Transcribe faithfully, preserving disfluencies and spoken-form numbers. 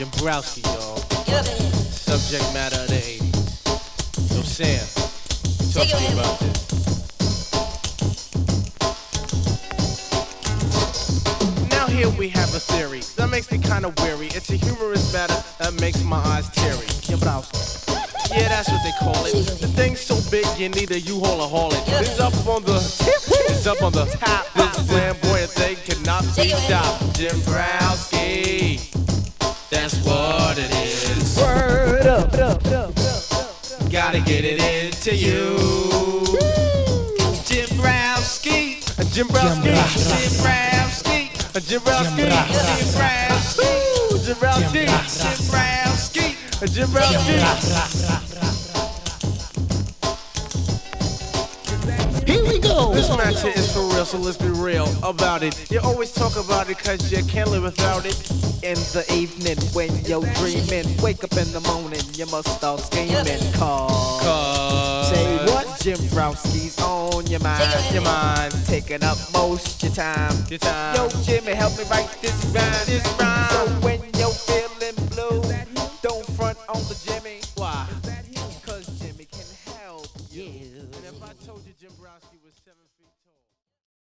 Dombrowski, y'all. Get up in here. Subject matter of the eighties. So Sam, talk Take it to me away, about man. this. Now here we have a theory that makes me kinda weary. It's a humorous matter that makes my eyes teary. Dombrowski. Yeah, that's what they call it. The thing's so big you need a U-Haul or haul it. It's up on the it's up on the top. This flamboyant thing cannot be stopped. Dombrowski, that's what it is. Word up, up, up, up. Gotta get it into you. Dombrowski, Dombrowski, Dombrowski, Dombrowski, Dombrowski, Dombrowski, Dombrowski, Dombrowski. Here we go. This match here is for real, so let's be real about it. You always talk about it cause you can't live without it. In the evening when you're dreaming, wake up in the morning, you must start scheming. Cause, Cause say what? Dombrowski's on your mind. your mind, Taking up most your time. your time. Yo, Jimmy, help me write this rhyme. This rhyme. So when